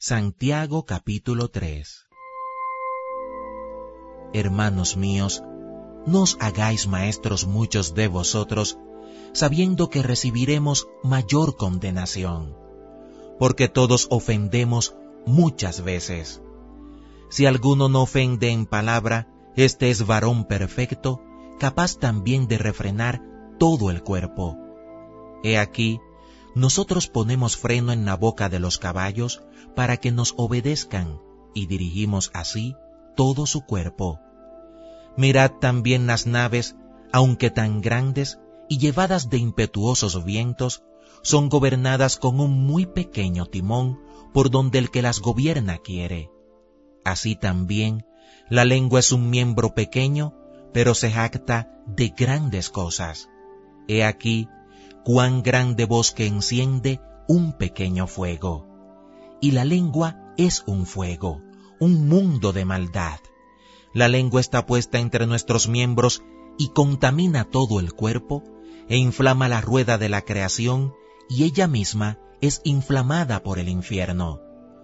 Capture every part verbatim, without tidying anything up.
Santiago capítulo tres. Hermanos míos, no os hagáis maestros muchos de vosotros, sabiendo que recibiremos mayor condenación, porque todos ofendemos muchas veces. Si alguno no ofende en palabra, este es varón perfecto, capaz también de refrenar todo el cuerpo. He aquí, nosotros ponemos freno en la boca de los caballos para que nos obedezcan, y dirigimos así todo su cuerpo. Mirad también las naves, aunque tan grandes y llevadas de impetuosos vientos, son gobernadas con un muy pequeño timón por donde el que las gobierna quiere. Así también, la lengua es un miembro pequeño, pero se jacta de grandes cosas. He aquí, cuán grande bosque enciende un pequeño fuego. Y la lengua es un fuego, un mundo de maldad. La lengua está puesta entre nuestros miembros y contamina todo el cuerpo, e inflama la rueda de la creación, y ella misma es inflamada por el infierno.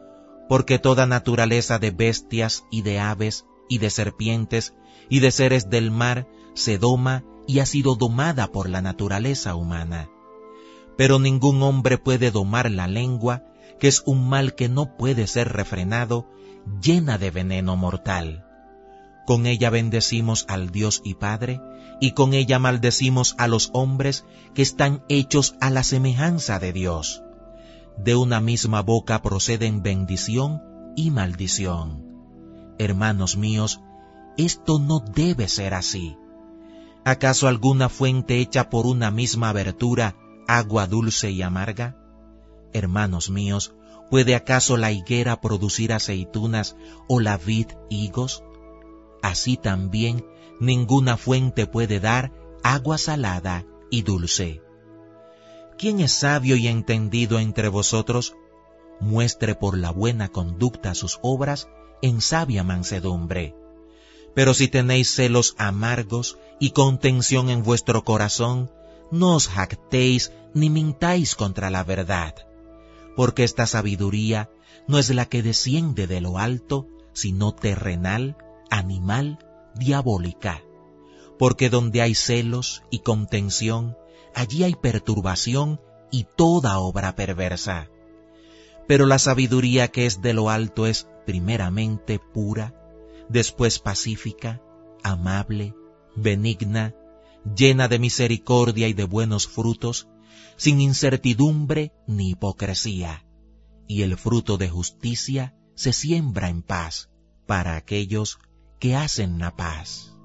Porque toda naturaleza de bestias y de aves y de serpientes y de seres del mar se doma y ha sido domada por la naturaleza humana. Pero ningún hombre puede domar la lengua, que es un mal que no puede ser refrenado, llena de veneno mortal. Con ella bendecimos al Dios y Padre, y con ella maldecimos a los hombres que están hechos a la semejanza de Dios. De una misma boca proceden bendición y maldición. Hermanos míos, esto no debe ser así. ¿Acaso alguna fuente hecha por una misma abertura, agua dulce y amarga? Hermanos míos, ¿puede acaso la higuera producir aceitunas o la vid higos? Así también ninguna fuente puede dar agua salada y dulce. ¿Quién es sabio y entendido entre vosotros? Muestre por la buena conducta sus obras en sabia mansedumbre. Pero si tenéis celos amargos y contención en vuestro corazón, no os jactéis ni mintáis contra la verdad, porque esta sabiduría no es la que desciende de lo alto, sino terrenal, animal, diabólica. Porque donde hay celos y contención, allí hay perturbación y toda obra perversa. Pero la sabiduría que es de lo alto es primeramente pura, después pacífica, amable, benigna, llena de misericordia y de buenos frutos, sin incertidumbre ni hipocresía. Y el fruto de justicia se siembra en paz para aquellos que hacen la paz.